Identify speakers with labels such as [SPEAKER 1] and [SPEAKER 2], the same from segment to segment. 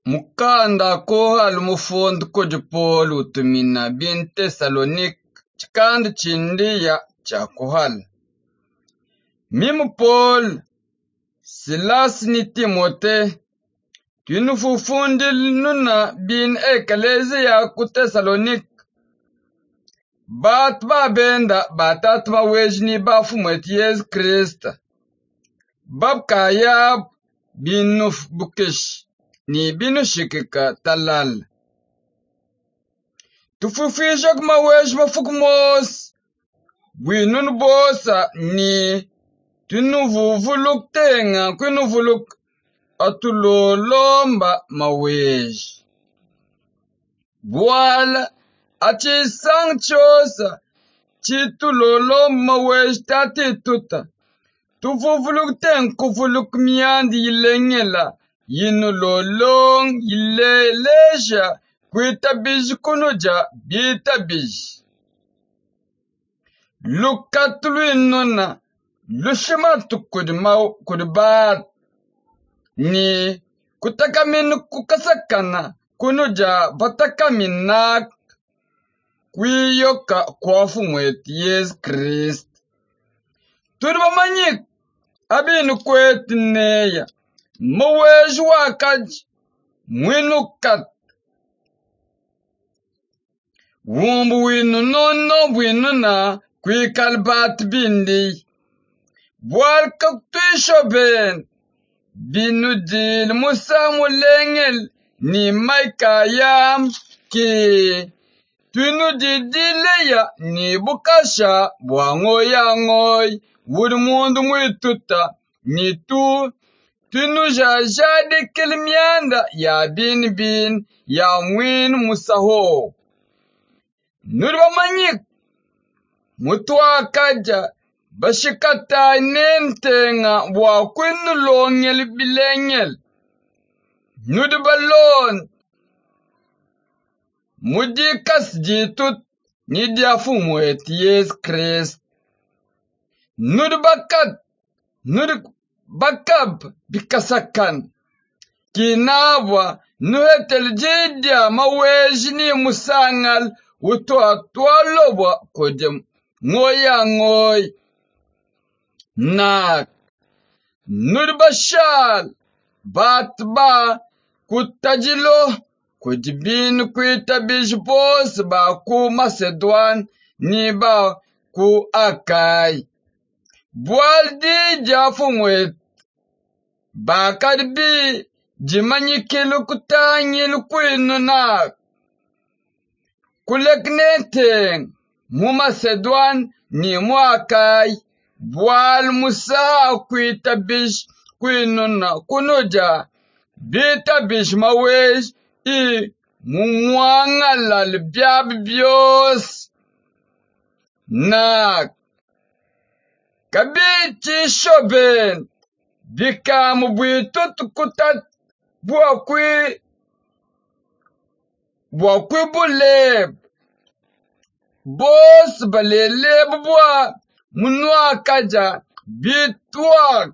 [SPEAKER 1] Mukanda ko halumufondo ko Paul utumina bin Thessalonik chikandi chindi ya chakuhal. Mimu Paul, Silas ni Timote, tunufufundil nuna bin ekalezi ya ku Thessalonik. Bat ba benda batat ba wejni ba fumet Yesu Krista. Bab kayab binuf bukish. Ni binu shikika talal. Tufufishak mawesh mafukmos. Winun bosa ni tunuvuvuluk tenga kunuvuluk atulolomba mawesh. Buala achi sangchosa chitulolomba mawesh tati tuta. Tufufuluk ten kufuluk miandi ilengela. Yinu lolong ileleja kuita bij kunuja bita bij. Lukatulu inuna lushima kudubat ni kutakaminu kukasakana kunuja batakaminak kuyoka kwafu mweti Yesu Krist. Tuduba manyik abinu kweti neya. Mawesh wakaj mwinukat wumbu winu no winu na kwikalbat bindi bwal kaktusho ben binu dil musa mulengel ni maikayam ki tunu didileya ni bukasha bwangoya ngoy wudmundu mwituta ni tu tunu jajade kelmianda ya bin ya mwin musaho. Nurwa manyik mutwa kaja bashikata nentenga wa kwinu longel bilengel. Nudbalon mudikas jitut nidiafu mwet Yesu Krist. Nudbakat bakab bikasakan kinabwa nuhetel jidia mawejini musangal utwalobwa kodem ngoya ngoy nak nurbashal batba kutajilo kujibin kuita bijbos ba ku Macedon ni ba ku Akai. Bualdi jafu mwet bakadbi jimanyi kilukutanyi lukwinu nak kulekneteng mu Macedon ni mu Akai bual musa kuita bish kwinu na kunuja bita bish mawesh I mumwangala libyab bios nak kabichi shoben bika mubwitut kutat buakwi buleb bos baleleb bua munwa kaja bitwak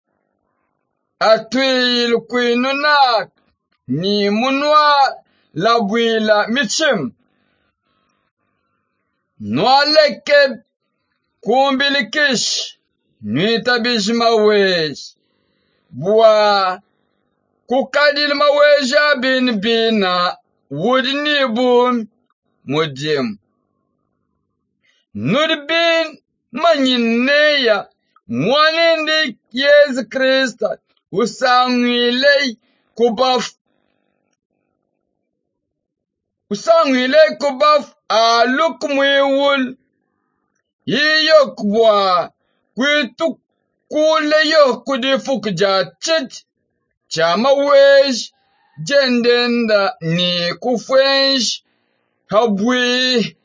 [SPEAKER 1] atwil kwinunak ni munwa labwila michim nwa lekeb kumbilikish nwita bishmawesh bua kukadil maweja bina wudni bun mudim nudbin manyineya mwanende Yesu Krista usangwile kubaf aluk mwiwul yiyok bua kwitu kule yok kudifuk jachit chama wesh jendenda ni kufwensh habwi